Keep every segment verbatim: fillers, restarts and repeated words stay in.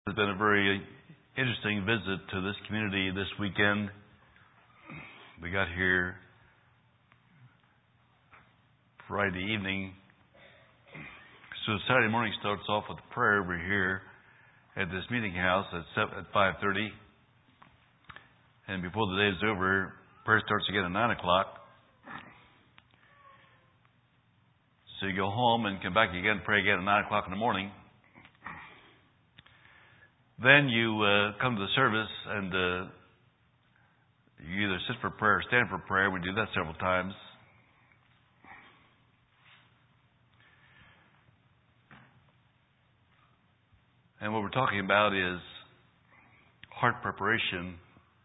It's been a very interesting visit to this community this weekend. We got here Friday evening. So Saturday morning starts off with prayer. We're here at this meeting house at five thirty. And before the day is over, prayer starts again at nine o'clock. So you go home and come back again, pray again at nine o'clock in the morning. Then you uh, come to the service and uh, you either sit for prayer or stand for prayer. We do that several times. And what we're talking about is heart preparation.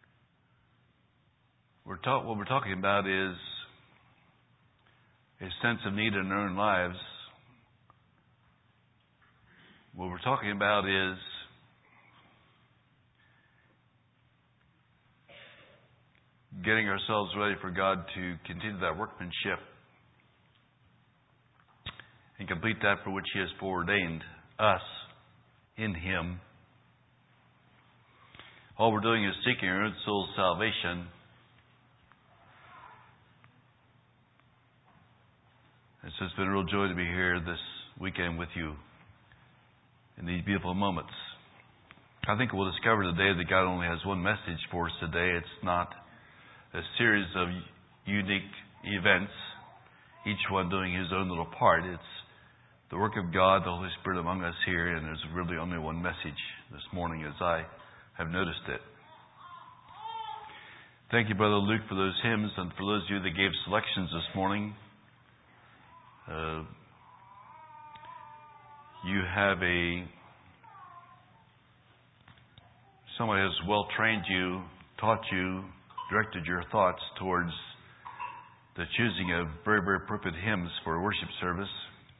We're talk- what we're talking about is a sense of need in our own lives. What we're talking about is getting ourselves ready for God to continue that workmanship and complete that for which He has foreordained us in Him. All we're doing is seeking our own soul's salvation. And so it's been a real joy to be here this weekend with you in these beautiful moments. I think we'll discover today that God only has one message for us today. It's not a series of unique events, each one doing his own little part. It's the work of God, the Holy Spirit among us here, and there's really only one message this morning as I have noticed it. Thank you, Brother Luke, for those hymns, and for those of you that gave selections this morning. Uh, you have a someone has well trained you, taught you, directed your thoughts towards the choosing of very, very appropriate hymns for worship service.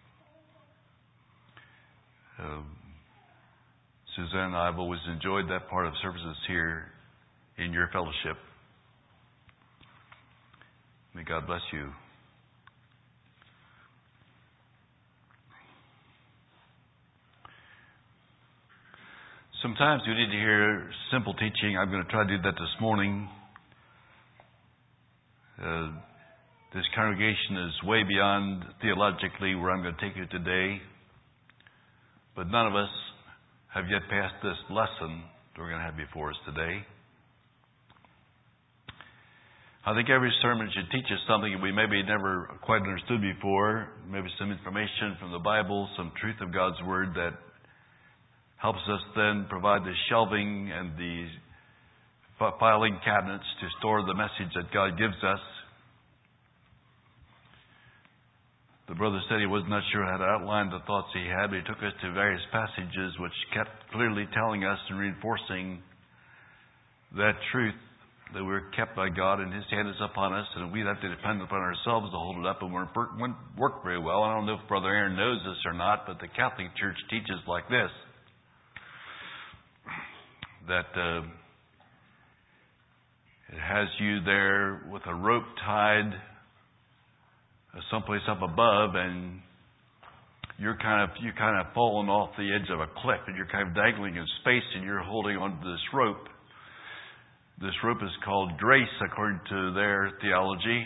Uh, Suzanne and I have always enjoyed that part of services here in your fellowship. May God bless you. Sometimes we need to hear simple teaching. I'm going to try to do that this morning. Uh, this congregation is way beyond theologically where I'm going to take you today. But none of us have yet passed this lesson that we're going to have before us today. I think every sermon should teach us something that we maybe never quite understood before. Maybe some information from the Bible, some truth of God's Word that helps us then provide the shelving and the filing cabinets to store the message that God gives us. The brother said he was not sure how to outline the thoughts he had, but he took us to various passages which kept clearly telling us and reinforcing that truth that we're kept by God and His hand is upon us, and we have to depend upon ourselves to hold it up, and it won't work very well. I don't know if Brother Aaron knows this or not, but the Catholic Church teaches like this, that uh, it has you there with a rope tied someplace up above, and you're kind of you kind of falling off the edge of a cliff, and you're kind of dangling in space, and you're holding onto this rope. This rope is called grace, according to their theology,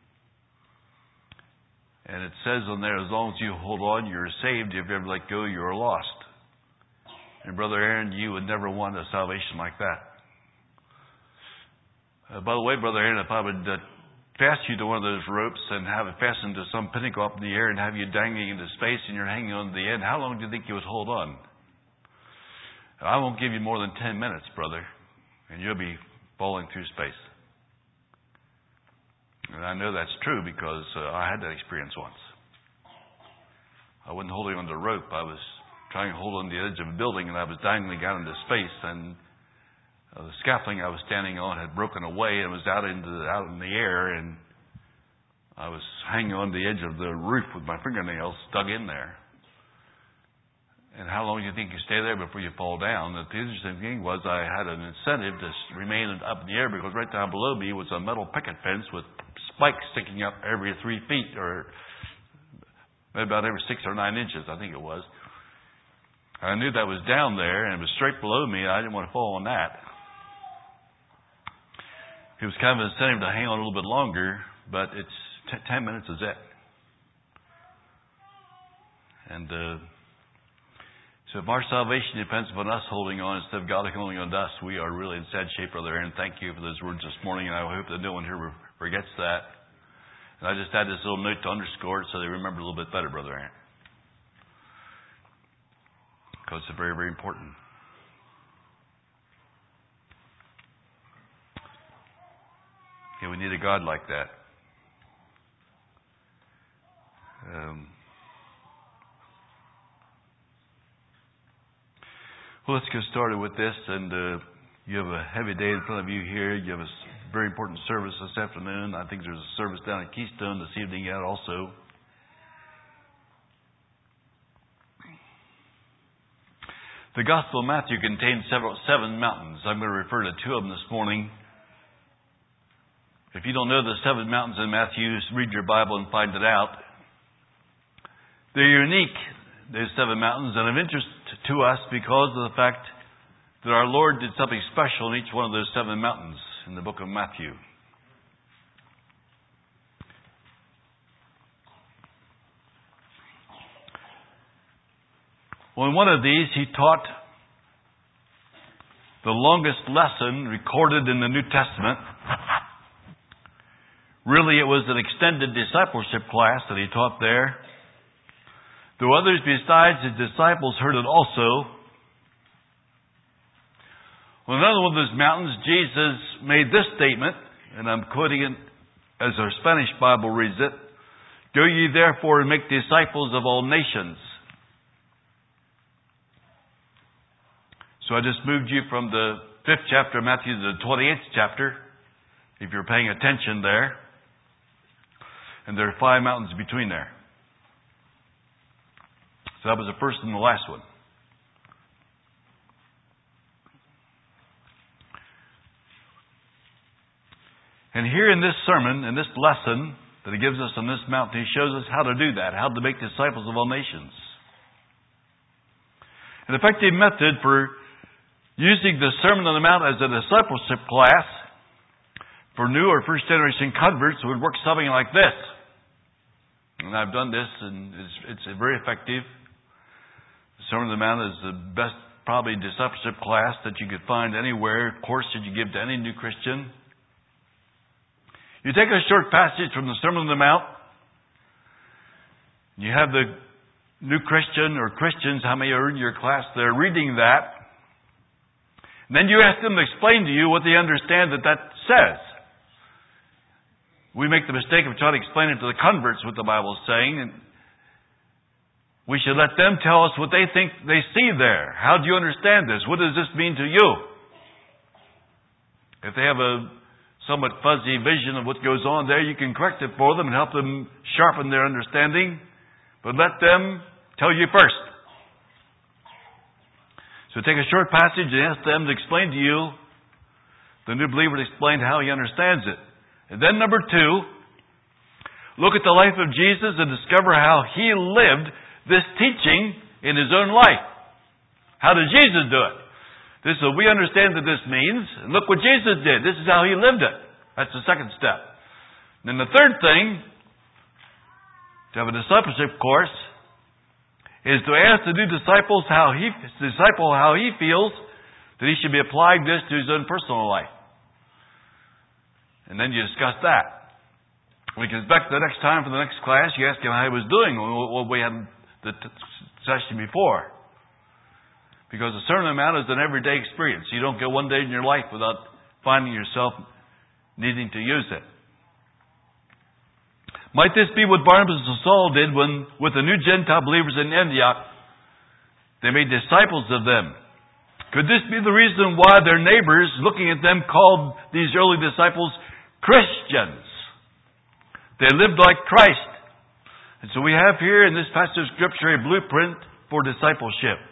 and it says on there, as long as you hold on, you're saved. If you ever let go, you're lost. And Brother Aaron, you would never want a salvation like that. Uh, by the way, Brother Aaron, if I would uh, fast you to one of those ropes and have it fastened to some pinnacle up in the air and have you dangling into space and you're hanging on to the end, how long do you think you would hold on? I won't give you more than ten minutes, brother, and you'll be falling through space. And I know that's true because uh, I had that experience once. I wasn't holding on to the rope. I was trying to hold on the edge of a building, and I was dangling out into space, and uh, the scaffolding I was standing on had broken away and was out into the, out in the air, and I was hanging on the edge of the roof with my fingernails dug in there. And how long do you think you stay there before you fall down? The interesting thing was I had an incentive to remain up in the air because right down below me was a metal picket fence with spikes sticking up every three feet or maybe about every six or nine inches, I think it was. I knew that was down there, and it was straight below me, and I didn't want to fall on that. It was kind of an incentive to hang on a little bit longer, but it's t- ten minutes is it. And uh, so if our salvation depends upon us holding on instead of God holding on to us, we are really in sad shape, Brother Aaron. Thank you for those words this morning, and I hope that no one here forgets that. And I just had this little note to underscore it so they remember a little bit better, Brother Aaron. Because it's very, very important. Yeah, we need a God like that. Um, well, let's get started with this. And uh, you have a heavy day in front of you here. You have a very important service this afternoon. I think there's a service down at Keystone this evening yet also. The Gospel of Matthew contains several, seven mountains. I'm going to refer to two of them this morning. If you don't know the seven mountains in Matthew, read your Bible and find it out. They're unique, those seven mountains, and of interest to us because of the fact that our Lord did something special in each one of those seven mountains in the book of Matthew. Well, in one of these, he taught the longest lesson recorded in the New Testament. Really, it was an extended discipleship class that he taught there. Though others besides his disciples heard it also. On another one of those mountains, Jesus made this statement, and I'm quoting it as our Spanish Bible reads it. Go ye therefore and make disciples of all nations. So I just moved you from the fifth chapter of Matthew to the twenty-eighth chapter, if you're paying attention there. And there are five mountains between there. So that was the first and the last one. And here in this sermon, in this lesson that he gives us on this mountain, he shows us how to do that, how to make disciples of all nations. An effective method for using the Sermon on the Mount as a discipleship class for new or first generation converts would work something like this. And I've done this, and it's, it's very effective. The Sermon on the Mount is the best, probably, discipleship class that you could find anywhere, course that you give to any new Christian. You take a short passage from the Sermon on the Mount. You have the new Christian or Christians, how many are in your class, they're reading that. And then you ask them to explain to you what they understand that that says. We make the mistake of trying to explain it to the converts what the Bible is saying. And we should let them tell us what they think they see there. How do you understand this? What does this mean to you? If they have a somewhat fuzzy vision of what goes on there, you can correct it for them and help them sharpen their understanding. But let them tell you first. So take a short passage and ask them to explain to you. The new believer to explain how he understands it. And then number two, look at the life of Jesus and discover how he lived this teaching in his own life. How did Jesus do it? This is what we understand that this means. And look what Jesus did. This is how he lived it. That's the second step. And then the third thing, to have a discipleship course, is to ask the new disciples how he, disciple how he feels that he should be applying this to his own personal life. And then you discuss that. When he comes back the next time for the next class, you ask him how he was doing what we had the t- session before. Because the Sermon on the Mount is an everyday experience. You don't go one day in your life without finding yourself needing to use it. Might this be what Barnabas and Saul did when, with the new Gentile believers in Antioch, they made disciples of them? Could this be the reason why their neighbors, looking at them, called these early disciples Christians? They lived like Christ. And so we have here in this passage of Scripture a blueprint for discipleship.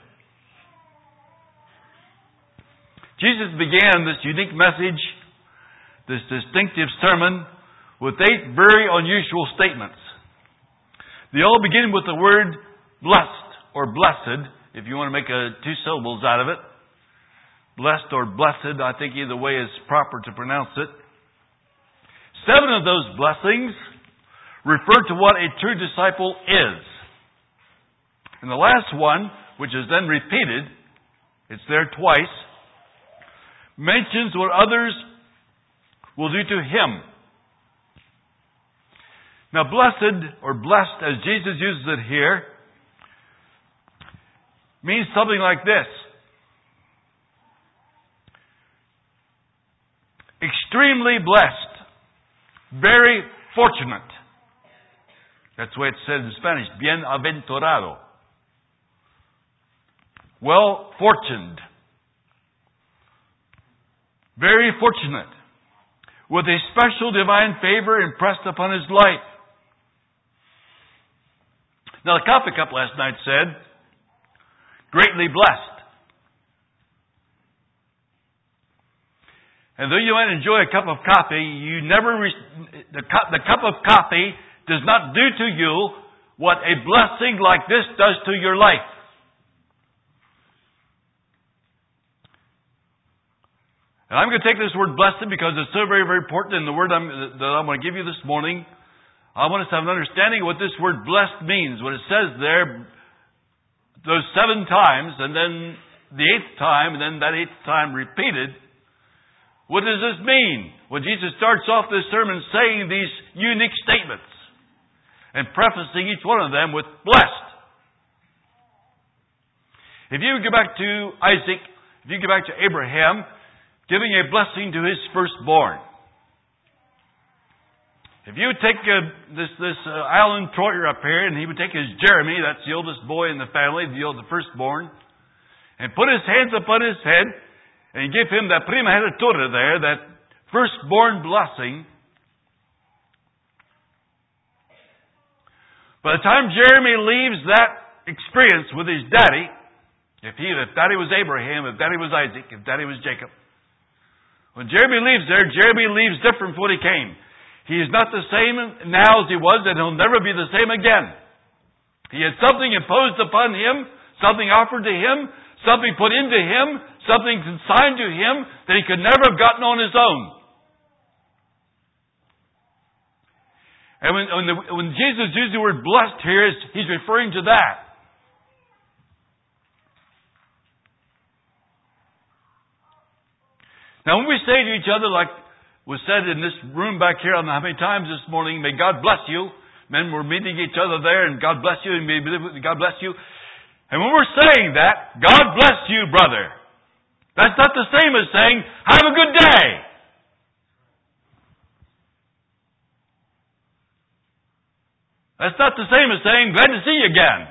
Jesus began this unique message, this distinctive sermon, with eight very unusual statements. They all begin with the word blessed or blessed if you want to make a, two syllables out of it. Blessed or blessed, I think either way is proper to pronounce it. Seven of those blessings refer to what a true disciple is. And the last one, which is then repeated, it's there twice, mentions what others will do to him. Now, blessed or blessed, as Jesus uses it here, means something like this. Extremely blessed. Very fortunate. That's the way it's said in Spanish. Bienaventurado. Well fortuned. Very fortunate. With a special divine favor impressed upon his life. Now, the coffee cup last night said, greatly blessed. And though you might enjoy a cup of coffee, you never re- the, cup, the cup of coffee does not do to you what a blessing like this does to your life. And I'm going to take this word blessed because it's so very, very important in the word I'm, that I'm going to give you this morning. I want us to have an understanding of what this word blessed means. When it says there, those seven times, and then the eighth time, and then that eighth time repeated, what does this mean? When Jesus starts off this sermon saying these unique statements and prefacing each one of them with blessed. If you go back to Isaac, if you go back to Abraham, giving a blessing to his firstborn. If you would take uh, this this uh, Alan Troyer up here, and he would take his Jeremy, that's the oldest boy in the family, the oldest firstborn, and put his hands upon his head, and give him that prima heritura there, that firstborn blessing. By the time Jeremy leaves that experience with his daddy, if he, if daddy was Abraham, if daddy was Isaac, if daddy was Jacob, when Jeremy leaves there, Jeremy leaves different from when he came. He is not the same now as he was, and he'll never be the same again. He had something imposed upon him, something offered to him, something put into him, something consigned to him that he could never have gotten on his own. And when, when, the, when Jesus used the word blessed here, he's referring to that. Now, when we say to each other, like was said in this room back here, I don't know how many times this morning, may God bless you. Men were meeting each other there, and God bless you, and may God bless you. And when we're saying that, God bless you, brother, that's not the same as saying, have a good day. That's not the same as saying, glad to see you again.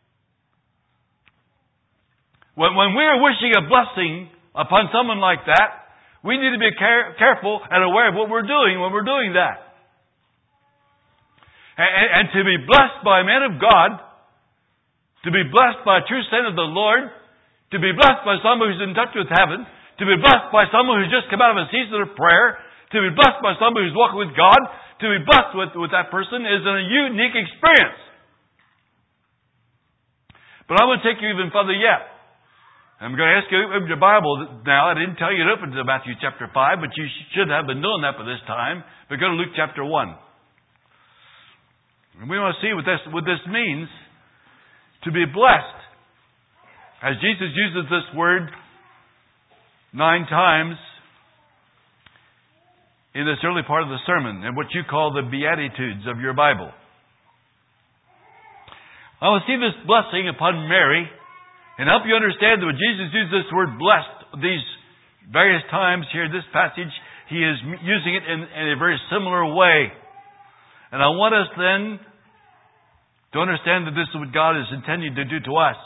When, when we're wishing a blessing upon someone like that, we need to be care, careful and aware of what we're doing when we're doing that. And, and, and to be blessed by a man of God, to be blessed by a true saint of the Lord, to be blessed by someone who's in touch with heaven, to be blessed by someone who's just come out of a season of prayer, to be blessed by someone who's walking with God, to be blessed with, with that person is a unique experience. But I'm going to take you even further yet. I'm going to ask you to open your Bible now. I didn't tell you to open to Matthew chapter five, but you should have been doing that by this time. But go to Luke chapter one. And we want to see what this, what this means to be blessed. As Jesus uses this word nine times in this early part of the sermon, and what you call the Beatitudes of your Bible. I want to see this blessing upon Mary, and help you understand that when Jesus used this word blessed these various times here in this passage, He is using it in, in a very similar way. And I want us then to understand that this is what God is intending to do to us.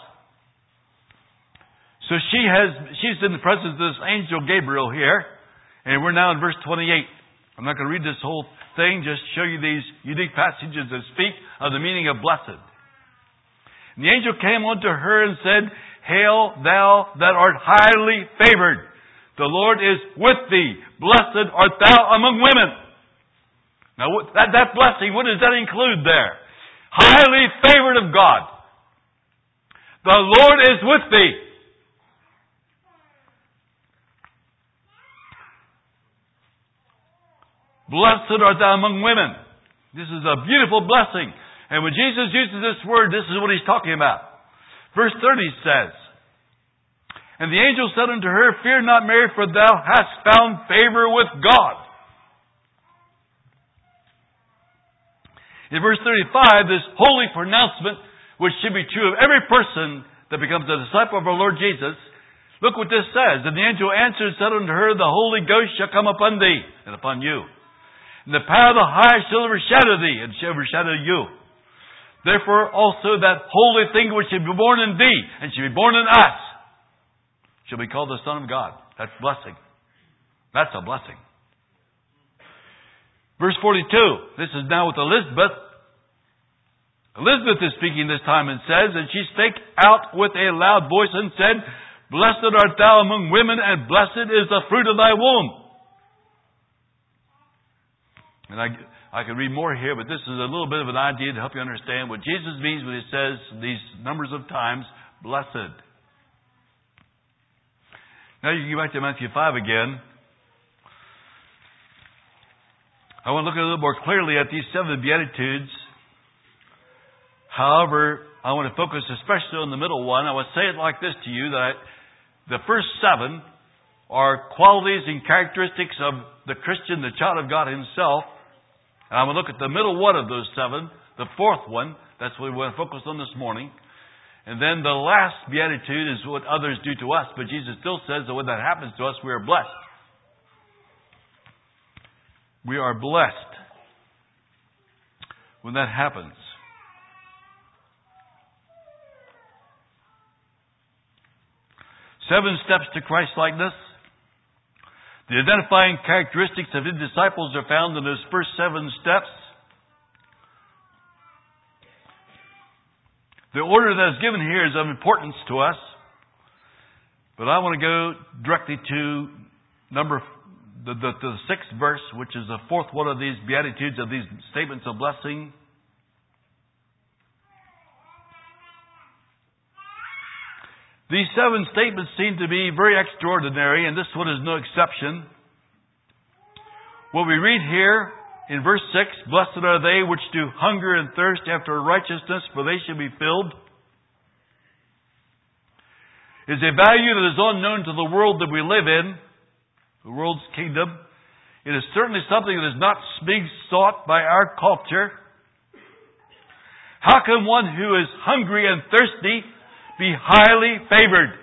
So she has, she's in the presence of this angel Gabriel here, and we're now in verse twenty-eight. I'm not going to read this whole thing, just show you these unique passages that speak of the meaning of blessed. And the angel came unto her and said, Hail, thou that art highly favored. The Lord is with thee. Blessed art thou among women. Now, that, that blessing, what does that include there? Highly favored of God. The Lord is with thee. Blessed art thou among women. This is a beautiful blessing. And when Jesus uses this word, this is what He's talking about. Verse thirty says, And the angel said unto her, Fear not, Mary, for thou hast found favor with God. In verse thirty-five, this holy pronouncement, which should be true of every person that becomes a disciple of our Lord Jesus, look what this says. And the angel answered and said unto her, The Holy Ghost shall come upon thee, and upon you. And the power of the highest shall overshadow thee, and shall overshadow you. Therefore also that holy thing which shall be born in thee, and shall be born in us, shall be called the Son of God. That's blessing. That's a blessing. Verse forty-two. This is now with Elizabeth. Elizabeth is speaking this time and says, And she spake out with a loud voice and said, Blessed art thou among women, and blessed is the fruit of thy womb. And I, I could read more here, but this is a little bit of an idea to help you understand what Jesus means when He says these numbers of times, blessed. Now you can go back to Matthew five again. I want to look a little more clearly at these seven Beatitudes. However, I want to focus especially on the middle one. I would say it like this to you, that the first seven are qualities and characteristics of the Christian, the child of God Himself. And I'm going to look at the middle one of those seven, the fourth one. That's what we want to focus on this morning. And then the last beatitude is what others do to us. But Jesus still says that when that happens to us, we are blessed. We are blessed when that happens. Seven steps to Christ-likeness. The identifying characteristics of His disciples are found in those first seven steps. The order that is given here is of importance to us. But I want to go directly to number the, the, the sixth verse, which is the fourth one of these Beatitudes, of these statements of blessing. These seven statements seem to be very extraordinary, and this one is no exception. What we read here in verse six, Blessed are they which do hunger and thirst after righteousness, for they shall be filled, is a value that is unknown to the world that we live in, the world's kingdom. It is certainly something that is not being sought by our culture. How can one who is hungry and thirsty be highly favored?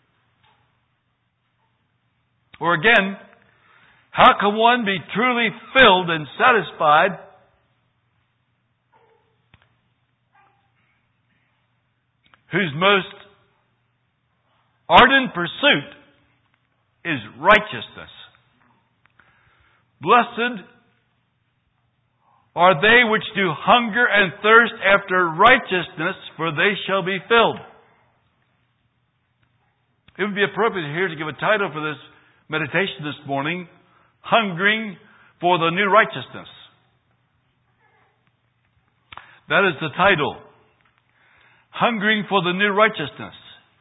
Or again, how can one be truly filled and satisfied whose most ardent pursuit is righteousness? Blessed are they which do hunger and thirst after righteousness, for they shall be filled. It would be appropriate here to give a title for this meditation this morning, Hungering for the New Righteousness. That is the title. Hungering for the New Righteousness.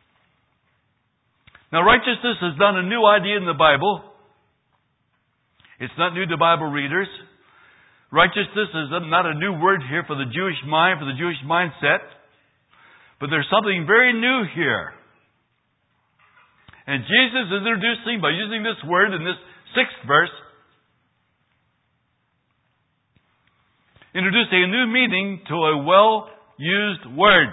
Now, righteousness is not a new idea in the Bible. It's not new to Bible readers. Righteousness is not a new word here for the Jewish mind, for the Jewish mindset. But there's something very new here. And Jesus is introducing, by using this word in this sixth verse, introducing a new meaning to a well-used word.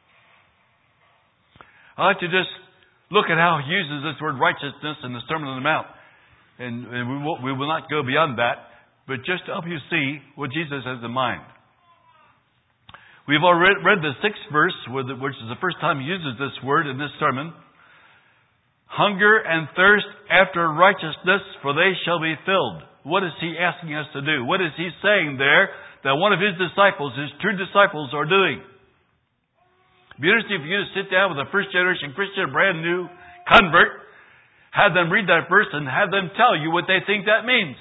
I like to just look at how he uses this word righteousness in the Sermon on the Mount. And, and we, will, we will not go beyond that, but just to help you see what Jesus has in mind. We've already read the sixth verse, which is the first time he uses this word in this sermon. Hunger and thirst after righteousness, for they shall be filled. What is he asking us to do? What is he saying there that one of his disciples, his true disciples, are doing? It'd be interesting for you to sit down with a first generation Christian, a brand new convert, have them read that verse and have them tell you what they think that means.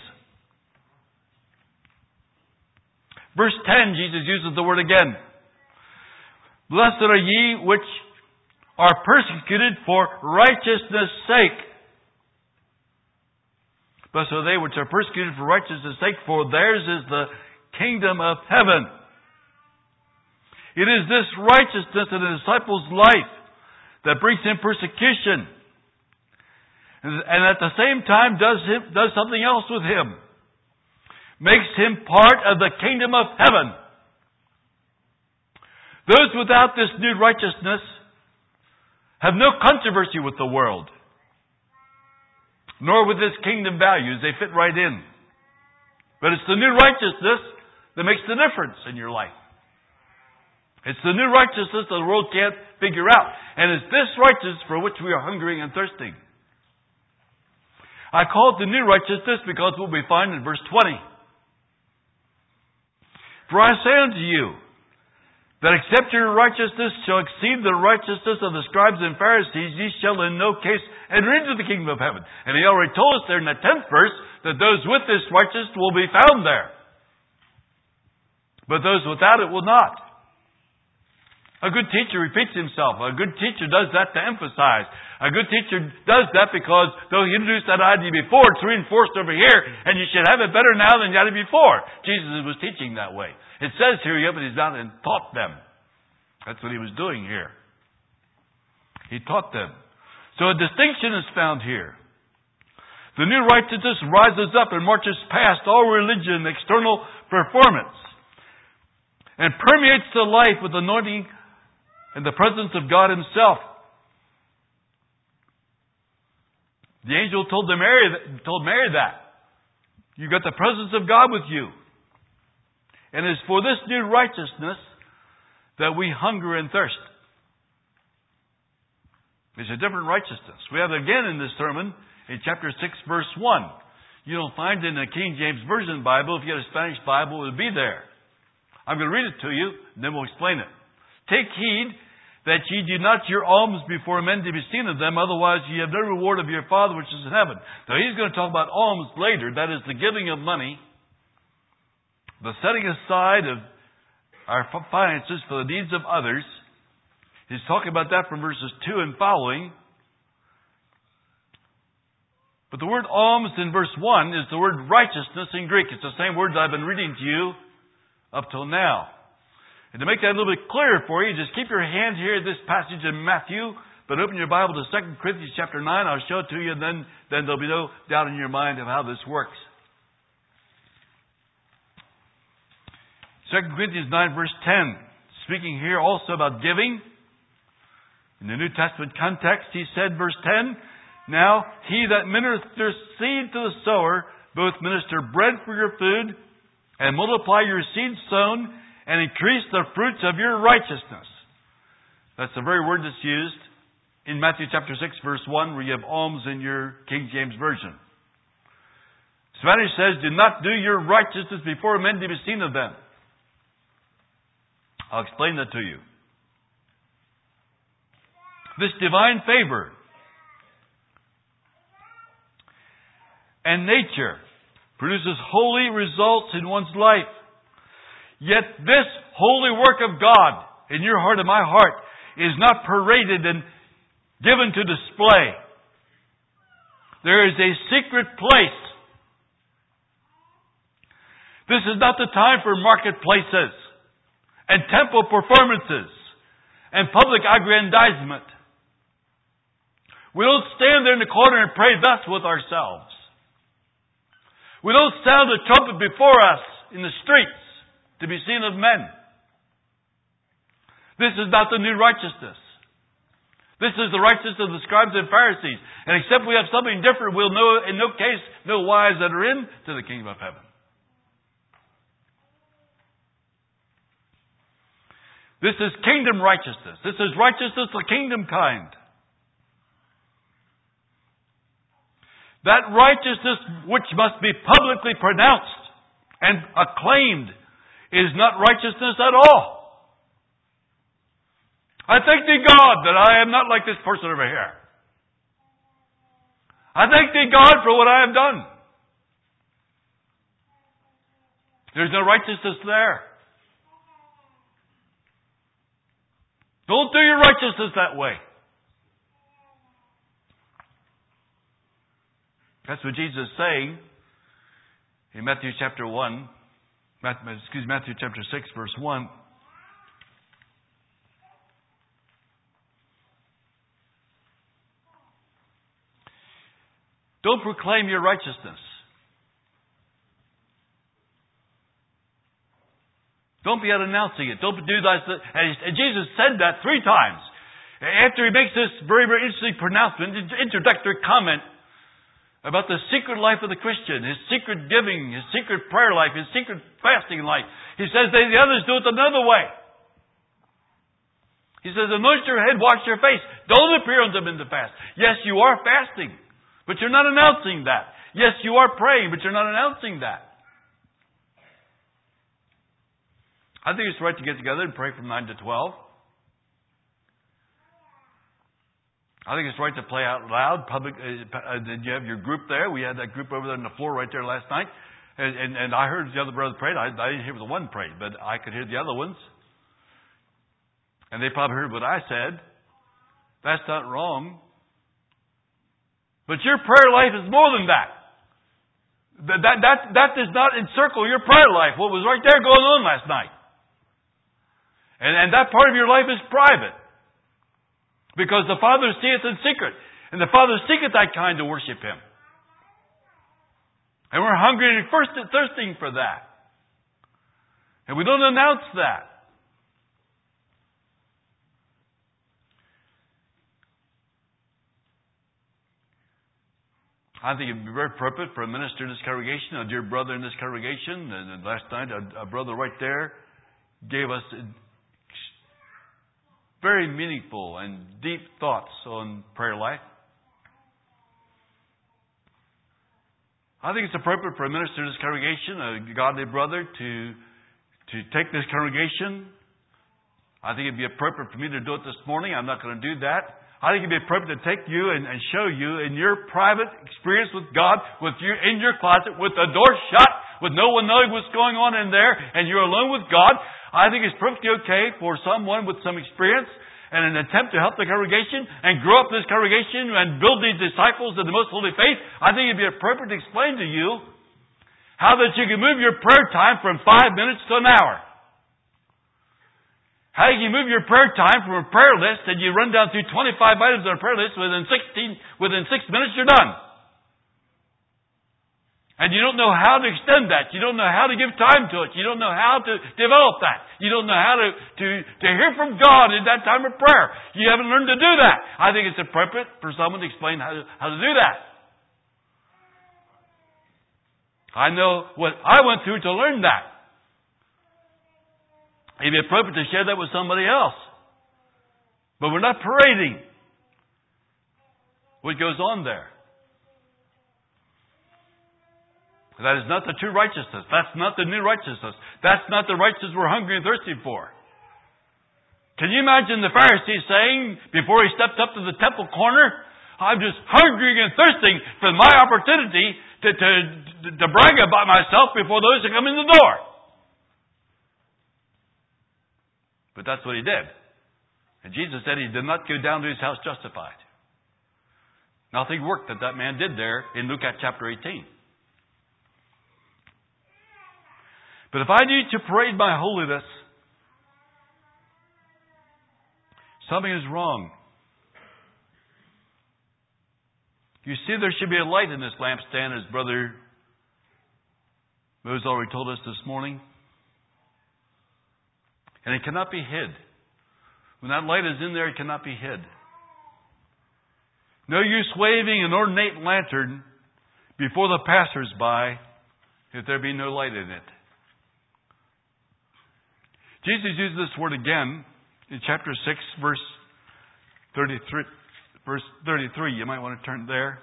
Verse ten, Jesus uses the word again. Blessed are ye which are persecuted for righteousness' sake. Blessed are they which are persecuted for righteousness' sake, for theirs is the kingdom of heaven. It is this righteousness in a disciple's life that brings him persecution, and at the same time does him, does something else with him. Makes him part of the kingdom of heaven. Those without this new righteousness have no controversy with the world, nor with its kingdom values. They fit right in. But it's the new righteousness that makes the difference in your life. It's the new righteousness that the world can't figure out. And it's this righteousness for which we are hungering and thirsting. I call it the new righteousness because what we find in verse twenty. For I say unto you, that except your righteousness shall exceed the righteousness of the scribes and Pharisees, ye shall in no case enter into the kingdom of heaven. And he already told us there in the tenth verse that those with this righteousness will be found there. But those without it will not. A good teacher repeats himself. A good teacher does that to emphasize. A good teacher does that because though he introduced that idea before, it's reinforced over here, and you should have it better now than you had it before. Jesus was teaching that way. It says here, he opened his mouth and taught them. That's what he was doing here. He taught them. So a distinction is found here. The new righteousness rises up and marches past all religion and external performance and permeates the life with anointing and the presence of God Himself. The angel told the Mary, told Mary that. You've got the presence of God with you. And it's for this new righteousness that we hunger and thirst. It's a different righteousness. We have it again in this sermon in chapter six, verse one. You don't find it in the King James Version Bible. If you get a Spanish Bible, it will be there. I'm going to read it to you, and then we'll explain it. Take heed that ye do not your alms before men to be seen of them, otherwise ye have no reward of your Father which is in heaven. Now he's going to talk about alms later, that is the giving of money, the setting aside of our finances for the needs of others. He's talking about that from verses two and following. But the word alms in verse one is the word righteousness in Greek. It's the same word that I've been reading to you up till now. And to make that a little bit clearer for you, just keep your hand here at this passage in Matthew, but open your Bible to Second Corinthians chapter nine. I'll show it to you, and then, then there'll be no doubt in your mind of how this works. Second Corinthians nine, verse ten. Speaking here also about giving. In the New Testament context, he said, verse ten, now he that ministereth seed to the sower, both minister bread for your food, and multiply your seed sown, and increase the fruits of your righteousness. That's the very word that's used in Matthew chapter six, verse one, where you have alms in your King James Version. Spanish says, do not do your righteousness before men to be seen of them. I'll explain that to you. This divine favor and nature produces holy results in one's life. Yet this holy work of God in your heart and my heart is not paraded and given to display. There is a secret place. This is not the time for marketplaces and temple performances and public aggrandizement. We don't stand there in the corner and pray thus with ourselves. We don't sound a trumpet before us in the streets to be seen of men. This is not the new righteousness. This is the righteousness of the scribes and Pharisees. And except we have something different, we'll know, in no case, no wise enter into the kingdom of heaven. This is kingdom righteousness. This is righteousness the kingdom kind. That righteousness which must be publicly pronounced and acclaimed is not righteousness at all. I thank thee, God, that I am not like this person over here. I thank thee, God, for what I have done. There's no righteousness there. Don't do your righteousness that way. That's what Jesus is saying in Matthew chapter one. Matthew, excuse me, Matthew chapter six, verse one. Don't proclaim your righteousness. Don't be out announcing it. Don't do that. And Jesus said that three times. After He makes this very, very interesting pronouncement, introductory comment about the secret life of the Christian, his secret giving, his secret prayer life, his secret fasting life. He says that the others do it another way. He says, anoint your head, wash your face. Don't appear unto them in the fast. Yes, you are fasting, but you're not announcing that. Yes, you are praying, but you're not announcing that. I think it's right to get together and pray from nine to twelve. I think it's right to play out loud. Public. Uh, did you have your group there? We had that group over there on the floor right there last night. And, and, and I heard the other brothers prayed. I, I didn't hear the one prayed, but I could hear the other ones. And they probably heard what I said. That's not wrong. But your prayer life is more than that. That, that, that, that does not encircle your prayer life. What was right there going on last night. And, and that part of your life is private. Because the Father seeth in secret. And the Father seeketh that kind to worship Him. And we're hungry and thirsting for that. And we don't announce that. I think it would be very appropriate for a minister in this congregation, a dear brother in this congregation. And last night, a, a brother right there gave us very meaningful and deep thoughts on prayer life. I think it's appropriate for a minister in this congregation, a godly brother, to, to take this congregation. I think it'd be appropriate for me to do it this morning. I'm not going to do that. I think it'd be appropriate to take you and, and show you in your private experience with God, with you in your closet, with the door shut, with no one knowing what's going on in there, and you're alone with God. I think it's perfectly okay for someone with some experience and an attempt to help the congregation and grow up this congregation and build these disciples of the most holy faith. I think it'd be appropriate to explain to you how that you can move your prayer time from five minutes to an hour. How you can move your prayer time from a prayer list and you run down through twenty-five items on a prayer list within sixteen, within six minutes you're done. And you don't know how to extend that. You don't know how to give time to it. You don't know how to develop that. You don't know how to, to, to hear from God in that time of prayer. You haven't learned to do that. I think it's appropriate for someone to explain how to, how to do that. I know what I went through to learn that. It'd be appropriate to share that with somebody else. But we're not parading what goes on there. That is not the true righteousness. That's not the new righteousness. That's not the righteousness we're hungry and thirsty for. Can you imagine the Pharisee saying, before he stepped up to the temple corner, I'm just hungry and thirsting for my opportunity to, to, to brag about myself before those who come in the door. But that's what he did. And Jesus said he did not go down to his house justified. Nothing worked that that man did there in Luke chapter eighteen. But if I need to parade my holiness, something is wrong. You see, there should be a light in this lampstand, as Brother Moses already told us this morning. And it cannot be hid. When that light is in there, it cannot be hid. No use waving an ornate lantern before the passers-by if there be no light in it. Jesus uses this word again in chapter six, verse thirty-three. Verse thirty-three. You might want to turn there.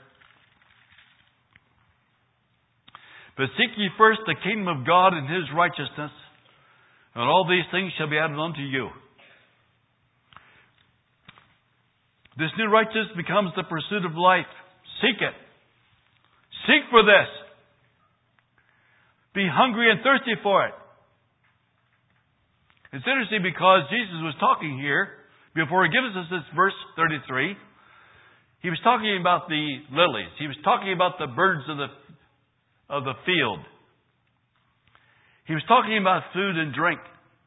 But seek ye first the kingdom of God and His righteousness, and all these things shall be added unto you. This new righteousness becomes the pursuit of life. Seek it. Seek for this. Be hungry and thirsty for it. It's interesting because Jesus was talking here, before He gives us this verse thirty-three, He was talking about the lilies. He was talking about the birds of the, of the field. He was talking about food and drink.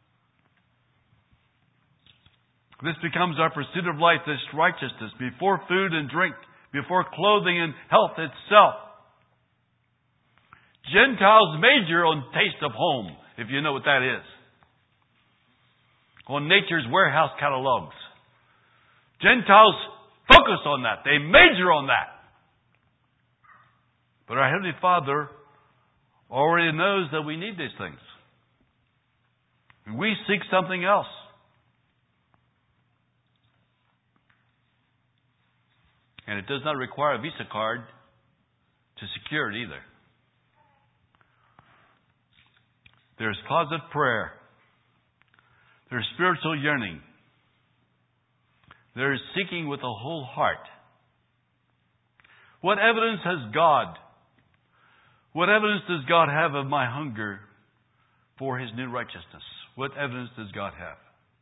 This becomes our pursuit of life, this righteousness, before food and drink, before clothing and health itself. Gentiles major on taste of home, if you know what that is. On nature's warehouse catalogs. Gentiles focus on that. They major on that. But our Heavenly Father already knows that we need these things. And we seek something else. And it does not require a Visa card to secure it either. There's closet prayer. There's spiritual yearning. There's seeking with a whole heart. What evidence has God? What evidence does God have of my hunger for His new righteousness? What evidence does God have?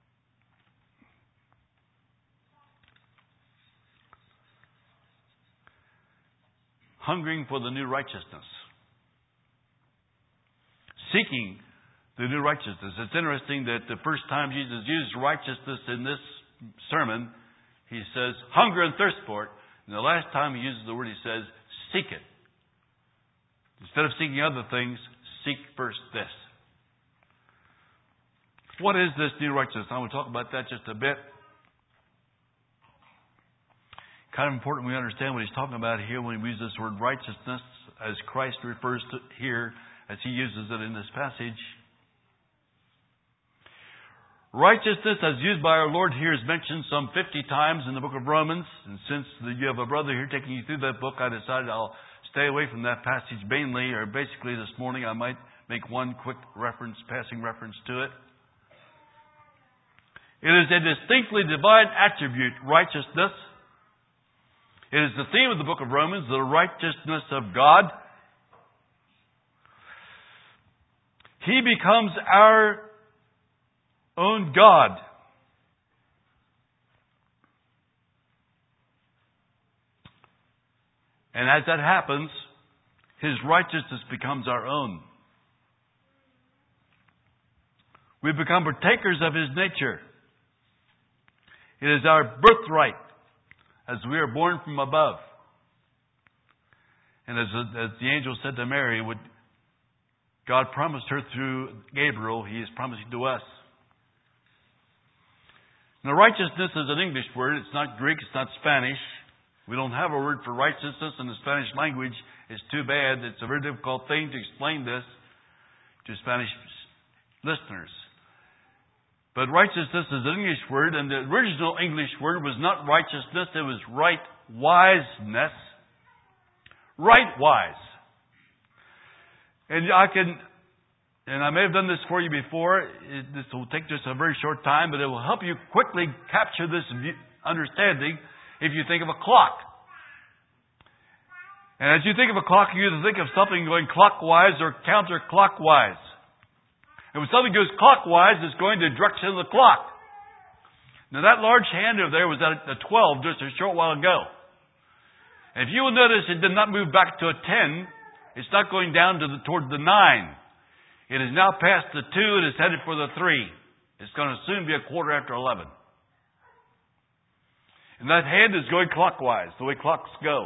Hungering for the new righteousness. Seeking the new righteousness. It's interesting that the first time Jesus used righteousness in this sermon, He says, hunger and thirst for it. And the last time He uses the word, He says, seek it. Instead of seeking other things, seek first this. What is this new righteousness? I want to talk about that just a bit. Kind of important we understand what He's talking about here when He uses this word righteousness, as Christ refers to here, as He uses it in this passage. Righteousness, as used by our Lord here, is mentioned some fifty times in the book of Romans. And since you have a brother here taking you through that book, I decided I'll stay away from that passage mainly, or basically this morning I might make one quick reference, passing reference to it. It is a distinctly divine attribute, righteousness. It is the theme of the book of Romans, the righteousness of God. He becomes our own God. And as that happens, His righteousness becomes our own. We become partakers of His nature. It is our birthright as we are born from above. And as, as the angel said to Mary, what God promised her through Gabriel, He is promising to us. Now, righteousness is an English word. It's not Greek. It's not Spanish. We don't have a word for righteousness in the Spanish language. It's too bad. It's a very difficult thing to explain this to Spanish listeners. But righteousness is an English word, and the original English word was not righteousness. It was right wiseness. Right wise. And I can, and I may have done this for you before. It, this will take just a very short time, but it will help you quickly capture this understanding if you think of a clock. And as you think of a clock, you either think of something going clockwise or counterclockwise. And when something goes clockwise, it's going to the direction of the clock. Now that large hand over there was at a twelve just a short while ago. And if you will notice, it did not move back to a ten. It's not going down to the toward the nine. It is now past the two. It is headed for the three. It's going to soon be a quarter after eleven. And that hand is going clockwise, the way clocks go.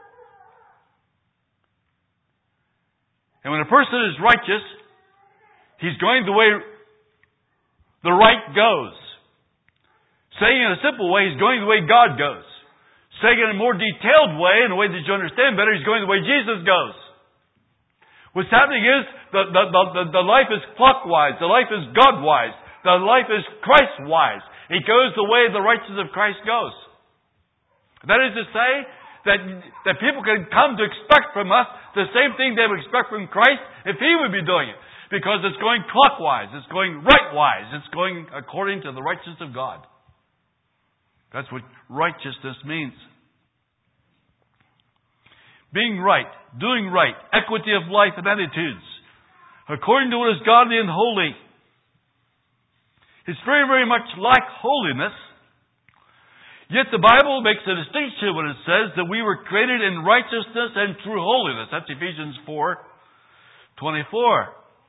And when a person is righteous, he's going the way the right goes. Saying in a simple way, he's going the way God goes. Saying in a more detailed way, in a way that you understand better, he's going the way Jesus goes. What's happening is the, the, the, the, the life is clockwise. The life is God-wise. The life is Christ-wise. It goes the way the righteousness of Christ goes. That is to say that, that people can come to expect from us the same thing they would expect from Christ if He would be doing it. Because it's going clockwise. It's going right-wise. It's going according to the righteousness of God. That's what righteousness means. Being right, doing right, equity of life and attitudes, according to what is godly and holy. It's very, very much like holiness. Yet the Bible makes a distinction when it says that we were created in righteousness and true holiness. That's Ephesians four twenty-four.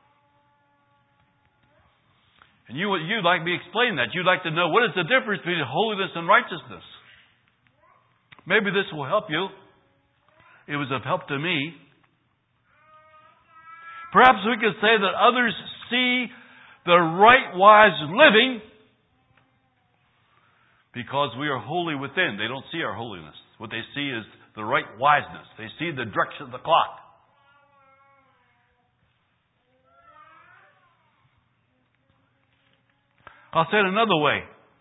And you, you'd like me to explain that. You'd like to know what is the difference between holiness and righteousness. Maybe this will help you. It was of help to me. Perhaps we could say that others see the right wise living because we are holy within. They don't see our holiness. What they see is the right wiseness. They see the direction of the clock. I'll say it another way.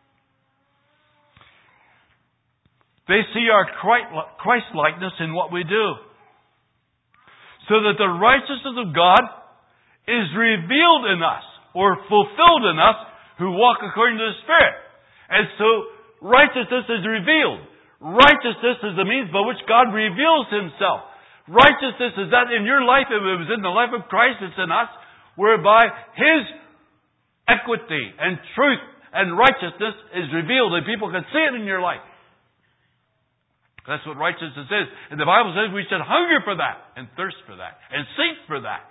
They see our Christ-likeness in what we do. So that the righteousness of God is revealed in us, or fulfilled in us, who walk according to the Spirit. And so, righteousness is revealed. Righteousness is the means by which God reveals Himself. Righteousness is that in your life, if it was in the life of Christ, it's in us, whereby His equity and truth and righteousness is revealed and people can see it in your life. That's what righteousness is. And the Bible says we should hunger for that and thirst for that and seek for that.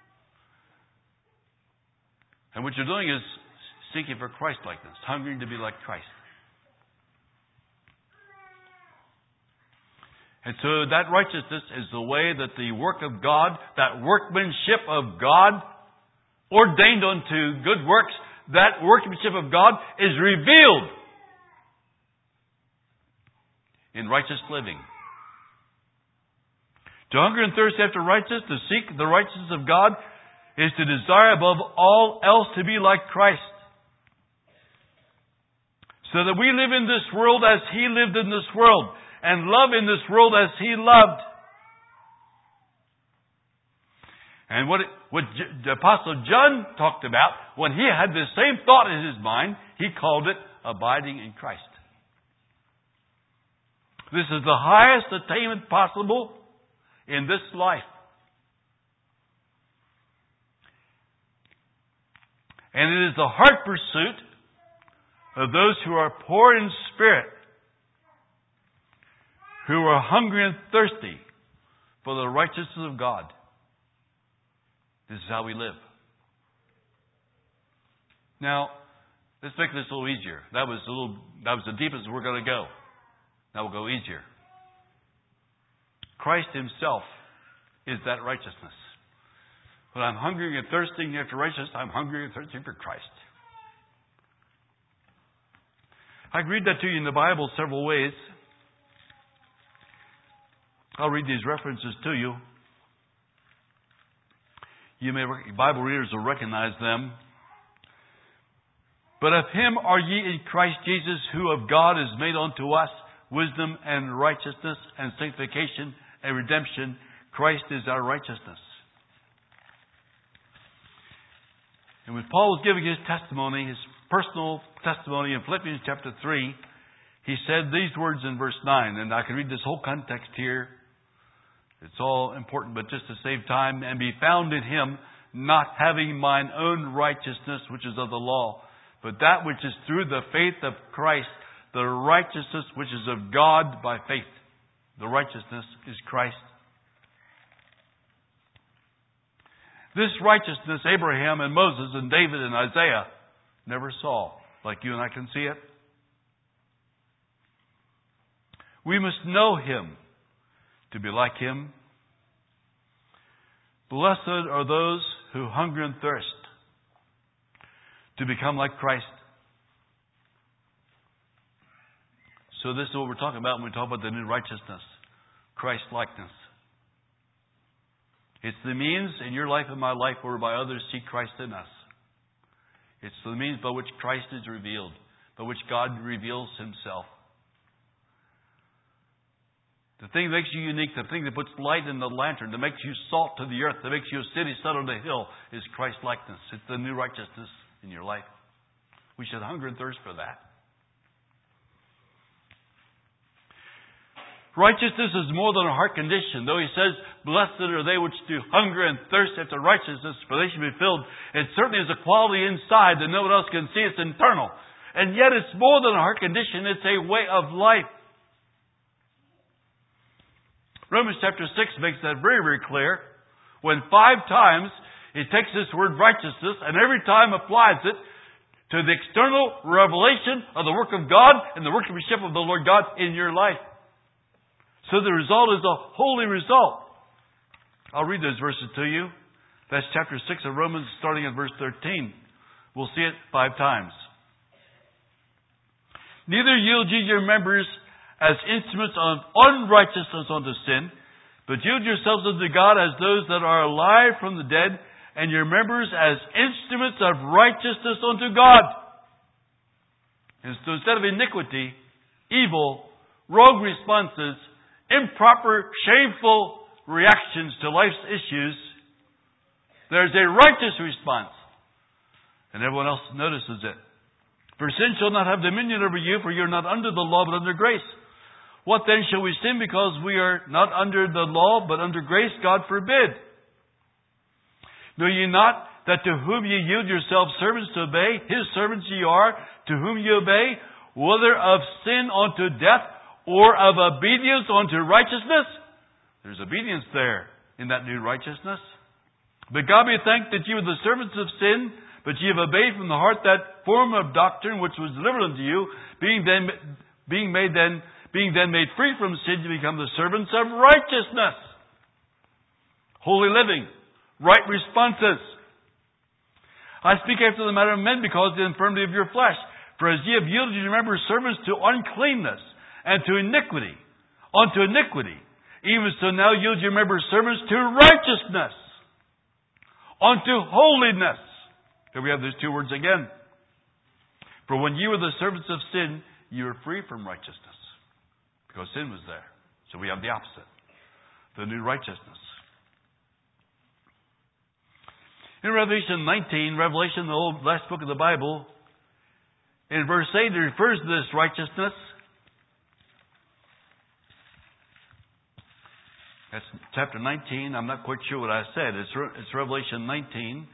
And what you're doing is seeking for Christ-likeness, hungering to be like Christ. And so that righteousness is the way that the work of God, that workmanship of God, ordained unto good works, that workmanship of God is revealed in righteous living. To hunger and thirst after righteousness, to seek the righteousness of God, is to desire above all else to be like Christ. So that we live in this world as He lived in this world, and love in this world as He loved. And what, it, what the Apostle John talked about, when he had the same thought in his mind, he called it abiding in Christ. This is the highest attainment possible in this life. And it is the heart pursuit of those who are poor in spirit, who are hungry and thirsty for the righteousness of God. This is how we live. Now, let's make this a little easier. That was a little, that was the deepest we're going to go. Now we'll go easier. Christ Himself is that righteousness. When I'm hungry and thirsting after righteousness, I'm hungry and thirsting for Christ. I can read that to you in the Bible several ways. I'll read these references to you. You may, Bible readers will recognize them. But of Him are ye in Christ Jesus, who of God is made unto us wisdom and righteousness and sanctification and redemption. Christ is our righteousness. And when Paul was giving his testimony, his personal testimony in Philippians chapter three, he said these words in verse nine, and I can read this whole context here. It's all important, but just to save time, and be found in Him, not having mine own righteousness, which is of the law, but that which is through the faith of Christ, the righteousness which is of God by faith. The righteousness is Christ. This righteousness Abraham and Moses and David and Isaiah never saw, like you and I can see it. We must know Him to be like Him. Blessed are those who hunger and thirst to become like Christ. So this is what we're talking about when we talk about the new righteousness, Christ-likeness. It's the means in your life and my life whereby others see Christ in us. It's the means by which Christ is revealed, by which God reveals Himself. The thing that makes you unique, the thing that puts light in the lantern, that makes you salt to the earth, that makes you a city set on a hill, is Christ-likeness. It's the new righteousness in your life. We should hunger and thirst for that. Righteousness is more than a heart condition. Though He says, blessed are they which do hunger and thirst after righteousness, for they shall be filled. It certainly is a quality inside that no one else can see. It's internal. And yet it's more than a heart condition. It's a way of life. Romans chapter six makes that very, very clear. When five times it takes this word righteousness and every time applies it to the external revelation of the work of God and the workmanship of the Lord God in your life. So the result is a holy result. I'll read those verses to you. That's chapter six of Romans, starting at verse thirteen. We'll see it five times. Neither yield ye your members as instruments of unrighteousness unto sin, but yield yourselves unto God as those that are alive from the dead, and your members as instruments of righteousness unto God. And so instead of iniquity, evil, rogue responses, improper, shameful reactions to life's issues, there's a righteous response. And everyone else notices it. For sin shall not have dominion over you, for you're not under the law, but under grace. What then shall we sin because we are not under the law, but under grace? God forbid. Know ye not that to whom ye yield yourselves servants to obey, his servants ye are, to whom ye obey, whether of sin unto death, or of obedience unto righteousness? There's obedience there in that new righteousness. But God be thanked that ye were the servants of sin, but ye have obeyed from the heart that form of doctrine which was delivered unto you, being then being made then being then made free from sin, you become the servants of righteousness. Holy living, right responses. I speak after the manner of men because of the infirmity of your flesh. For as ye have yielded your members servants to uncleanness and to iniquity, unto iniquity, even so now yield your members servants to righteousness, unto holiness. Here we have those two words again. For when ye were the servants of sin, you were free from righteousness. Because sin was there. So we have the opposite. The new righteousness. In Revelation nineteen, Revelation, the old last book of the Bible, in verse eight, it refers to this righteousness. That's chapter nineteen. I'm not quite sure what I said. It's, it's Revelation nineteen.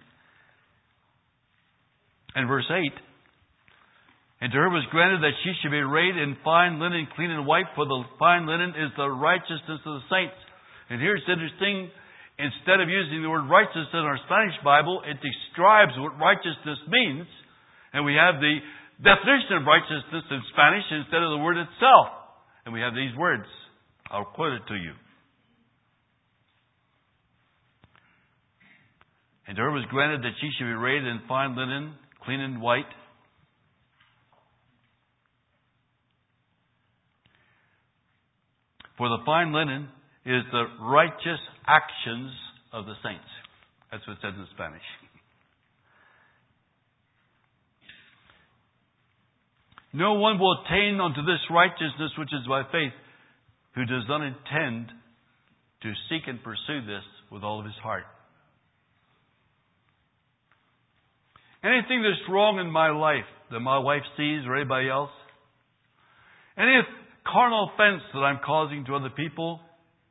And verse eight. And to her was granted that she should be arrayed in fine linen, clean and white, for the fine linen is the righteousness of the saints. And here it's interesting, instead of using the word righteousness in our Spanish Bible, it describes what righteousness means. And we have the definition of righteousness in Spanish instead of the word itself. And we have these words. I'll quote it to you. And to her was granted that she should be arrayed in fine linen, clean and white, for the fine linen is the righteous actions of the saints. That's what it says in Spanish. No one will attain unto this righteousness which is by faith, who does not intend to seek and pursue this with all of his heart. Anything that's wrong in my life that my wife sees or anybody else, any carnal offense that I'm causing to other people,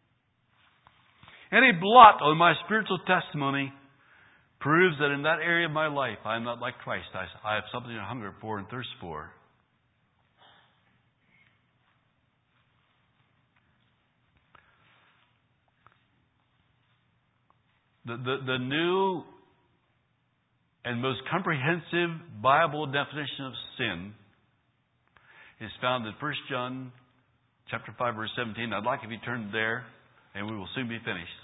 any blot on my spiritual testimony proves that in that area of my life I am not like Christ. I, I have something to hunger for and thirst for. The, the, the new and most comprehensive Bible definition of sin is found in First John chapter five, verse seventeen. I'd like if you turn there, and we will soon be finished.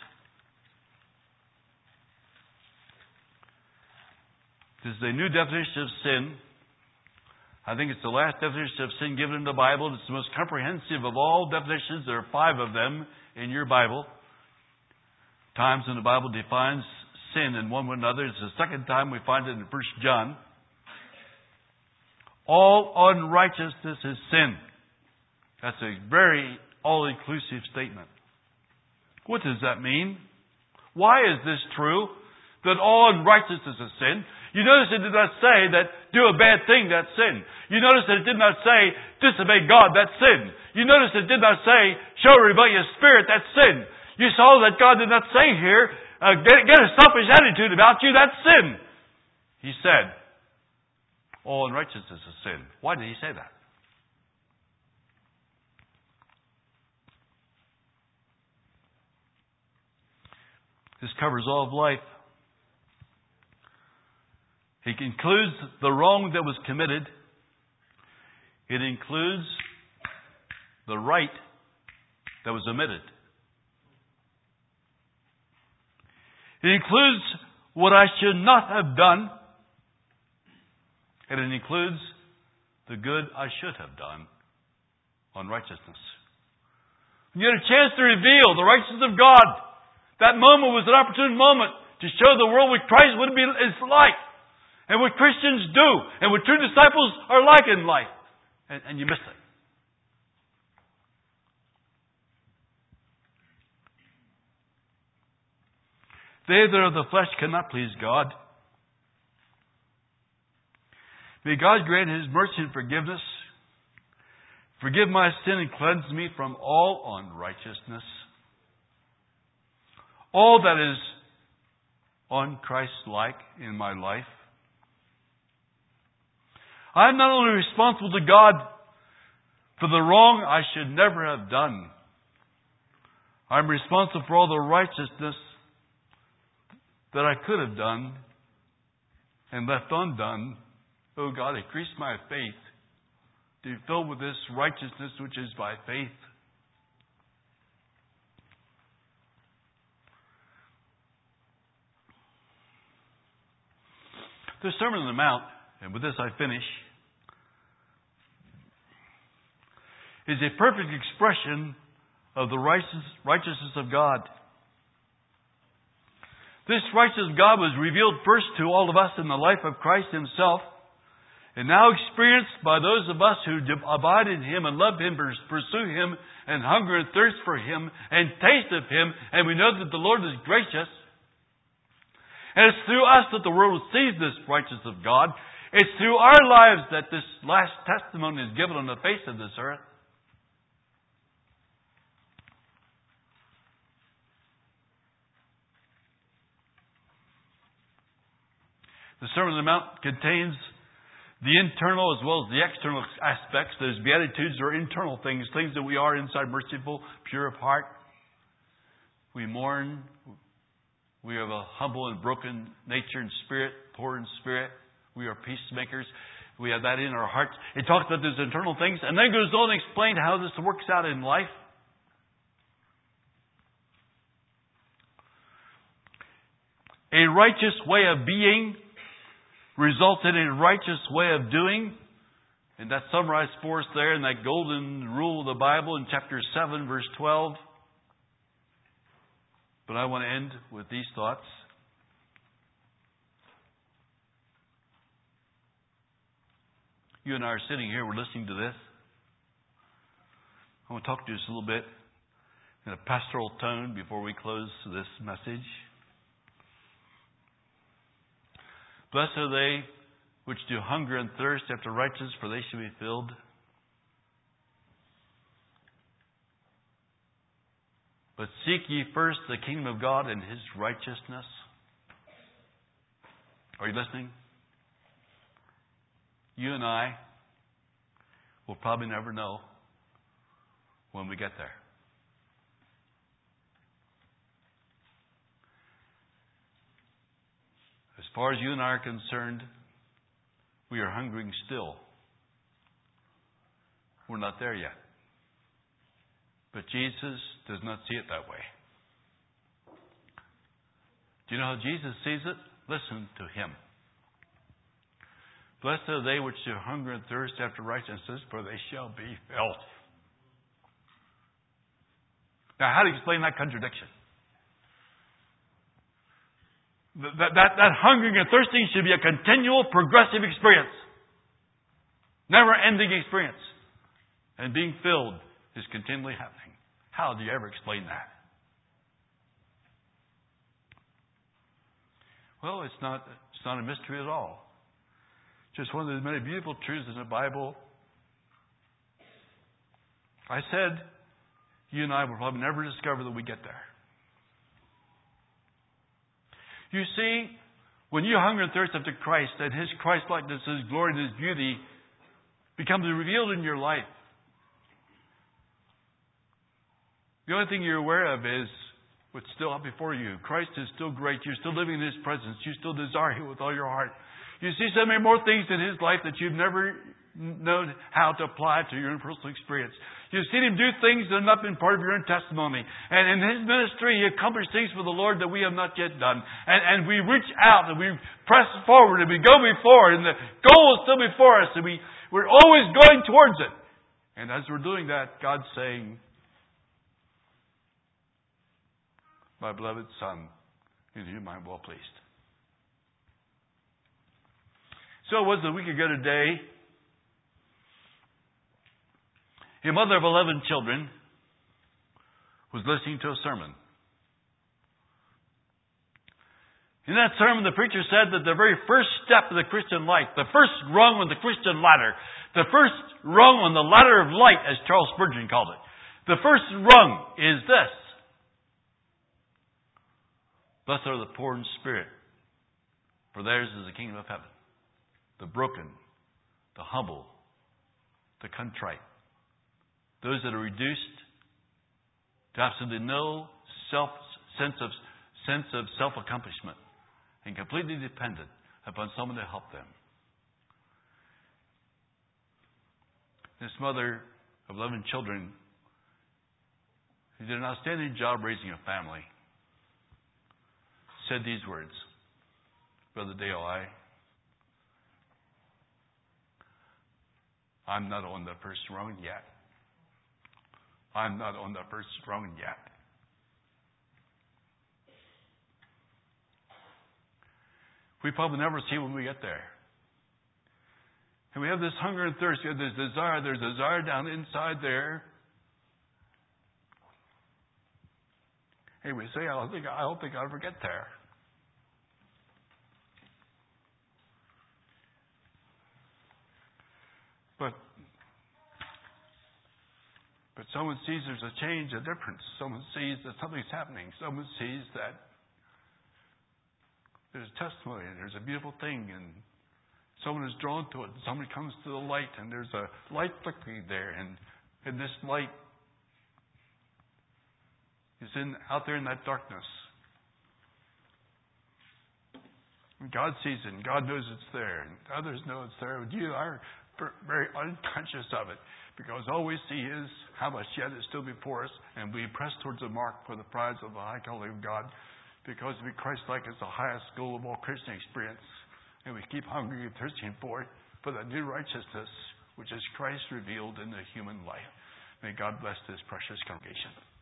This is a new definition of sin. I think it's the last definition of sin given in the Bible. It's the most comprehensive of all definitions. There are five of them in your Bible. Times when the Bible defines sin in one way or another. It's the second time we find it in First John. All unrighteousness is sin. That's a very all-inclusive statement. What does that mean? Why is this true? That all unrighteousness is sin? You notice it did not say that do a bad thing, that's sin. You notice that it did not say disobey God, that's sin. You notice it did not say show a rebellious spirit, that's sin. You saw that God did not say here, uh, get, get a selfish attitude about you, that's sin. He said, all unrighteousness is sin. Why did he say that? This covers all of life. It includes the wrong that was committed. It includes the right that was omitted. It includes what I should not have done. And it includes the good I should have done on righteousness. You get a chance to reveal the righteousness of God. That moment was an opportune moment to show the world what Christ would be is like. And what Christians do. And what true disciples are like in life. And, and you missed it. They that are of the flesh cannot please God. May God grant His mercy and forgiveness. Forgive my sin and cleanse me from all unrighteousness. All that is un-Christ-like in my life. I am not only responsible to God for the wrong I should never have done. I am responsible for all the righteousness that I could have done and left undone. Oh God, increase my faith to be filled with this righteousness which is by faith. The Sermon on the Mount, and with this I finish, is a perfect expression of the righteous, righteousness of God. This righteousness of God was revealed first to all of us in the life of Christ Himself, and now experienced by those of us who abide in Him and love Him, pursue Him, and hunger and thirst for Him, and taste of Him, and we know that the Lord is gracious. And it's through us that the world sees this righteousness of God. It's through our lives that this last testimony is given on the face of this earth. The Sermon on the Mount contains the internal as well as the external aspects. Those Beatitudes are internal things, things that we are inside, merciful, pure of heart. We mourn. We have a humble and broken nature and spirit, poor in spirit. We are peacemakers. We have that in our hearts. It talks about those internal things and then goes on to explain how this works out in life. A righteous way of being results in a righteous way of doing. And that's summarized for us there in that golden rule of the Bible in chapter seven, verse twelve. But I want to end with these thoughts. You and I are sitting here, we're listening to this. I want to talk to you just a little bit in a pastoral tone before we close this message. Blessed are they which do hunger and thirst after righteousness, for they shall be filled. But seek ye first the kingdom of God and His righteousness. Are you listening? You and I will probably never know when we get there. As far as you and I are concerned, we are hungering still. We're not there yet. But Jesus does not see it that way. Do you know how Jesus sees it? Listen to Him. Blessed are they which do hunger and thirst after righteousness, for they shall be filled. Now, how do you explain that contradiction? That, that, that hungering and thirsting should be a continual, progressive experience. Never-ending experience. And being filled is continually happening. How do you ever explain that? Well, it's not, it's not a mystery at all. Just one of the many beautiful truths in the Bible. I said, you and I will probably never discover that we get there. You see, When you hunger and thirst after Christ, and His Christ-likeness, His glory, and His beauty becomes revealed in your life. The only thing you're aware of is what's still up before you. Christ is still great. You're still living in His presence. You still desire Him with all your heart. You see so many more things in His life that you've never known how to apply to your own personal experience. You've seen Him do things that have not been part of your own testimony. And in His ministry, He accomplished things for the Lord that we have not yet done. And, and we reach out and we press forward and we go before. And the goal is still before us. And we, we're always going towards it. And as we're doing that, God's saying, my beloved Son, in whom I am well pleased. So it was a week ago today. A mother of eleven children was listening to a sermon. In that sermon, the preacher said that the very first step of the Christian life, the first rung on the Christian ladder, the first rung on the ladder of light, as Charles Spurgeon called it, the first rung is this. Blessed are the poor in spirit, for theirs is the kingdom of heaven. The broken, the humble, the contrite. Those that are reduced to absolutely no self sense of sense of self-accomplishment and completely dependent upon someone to help them. This mother of eleven children who did an outstanding job raising a family said these words, Brother Dale, I, I'm not on the first rung yet. I'm not on the first rung yet. We probably never see when we get there. And we have this hunger and thirst. We have this desire. There's a desire down inside there. Hey, we say, I don't think I don't think I'll ever get there. But but someone sees there's a change, a difference. Someone sees that something's happening. Someone sees that there's a testimony and there's a beautiful thing, and someone is drawn to it. And somebody comes to the light, and there's a light flickering there, and and this light is in out there in that darkness. And God sees it, and God knows it's there, and others know it's there. But you are very unconscious of it, because all we see is how much yet is still before us, and we press towards the mark for the prize of the high calling of God, because to be Christ-like is the highest goal of all Christian experience, and we keep hungering and thirsting for it, for the new righteousness which is Christ revealed in the human life. May God bless this precious congregation.